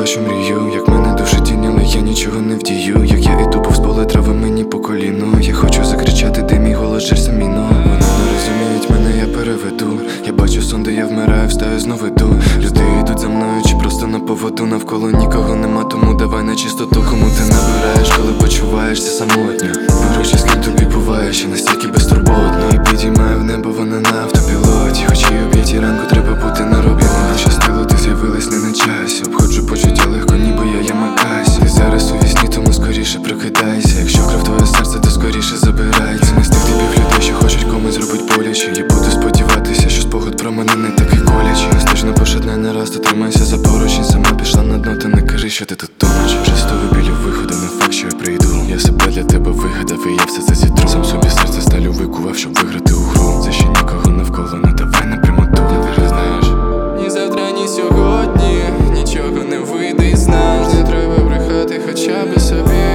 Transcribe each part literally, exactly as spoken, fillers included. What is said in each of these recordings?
що мрію, як мене душить тінь, але я нічого не вдію. Як я іду повз поле трави мені по коліну. Я хочу закричати, де мій голос жерся міно. Вони не розуміють мене, я переведу. Я бачу сон, де я вмираю, встаю, знову йду. Люди йдуть за мною чи просто на поводу. Навколо нікого нема, тому давай на чистоту. Кому ти набираєш, коли почуваєшся самотньо. Поруч з ким тобі буває, ще настільки безтурботно. І підіймає в небо, вона на автопілоті. Хоч і об'єті ранку треба бути на робіт. Не щастило, ти з'явилась не на часі. Обходжу почуття легко, ніби я Ямакасі. Ти зараз у вісні, тому скоріше прокидайся. Якщо кров твоє серце, то скоріше забирається. Не з тих типів людей, що хочуть комусь зробить боляче. Я буду сподіватися, що спогад про мене не такий колячий. Стежно пошатне не раз, то тримайся за поручень. Сама пішла на дно, ти не кажи, що ти тут тонеш. Вже сто вибілів виходу, не факт, що я прийду. Я себе для тебе вигадав, і я все це зітру. Сам собі серце сталю викував, щоб виграти у гру. Це ще нікого навколо, не давай на прямоту. Ти ж знаєш, ні завтра, ні сьогодні нічого не вийде і знаєш. Не треба брехати хоча б собі.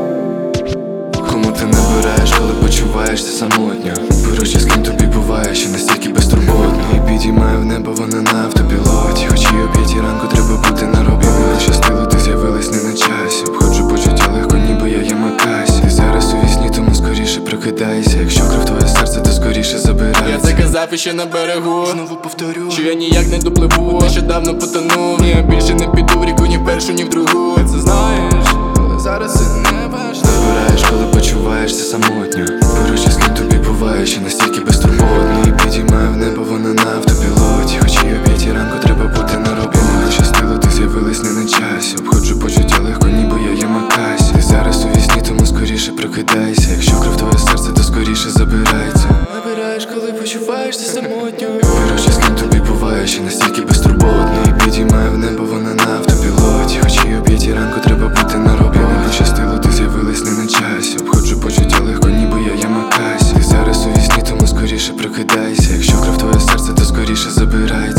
кому ти набираєш, коли почуваєшся самотньо. Поруч з ким тобі буває, ще настільки безтурботно. І підіймає в небо, вона на автопілоті. Хоч і об'єті ранку треба бути на робі. Не щастило, ти з'явилась не на часі. Обходжу почуття легко, ніби я Ямакасі. Ти зараз у вісні, тому скоріше прокидайся. Якщо кров твоє серце, то скоріше забирається. Я це казав іще на берегу, Знову повторю, що я ніяк не допливу. Нещодавно потонув. Ні, я більше не піду в ріку ні в першу, ні в другу. Це знаєш, але зараз це не важливо. набираєш, коли почуваєшся самотньо. Поруч з ким тобі буває, ще настільки безтурботно. І підіймає в небо, вона на автопілоті. Хоч і об'єті ранку треба бути на робі. Не щастило, ти з'явилась не на часі. Обходжу почуття легко, ніби я Ямакасі. Ти зараз у вісні, тому скоріше прокидайся. Якщо кров твоє серце, то скоріше забирається. Набираєш, коли почуваєшся самотньо. Поруч з ким тобі буває, ще настільки безтурботно. І підіймає в небо, вона на автопілоті. Хоч і об'єті ранку треба бути на робі. Не щастило, ти з'явилась не на часі. Обходжу почуття легко, ніби я Ямакасі. Ти зараз у вісні, тому скоріше прокидайся. Якщо кров твоє серце, то скоріше забирається.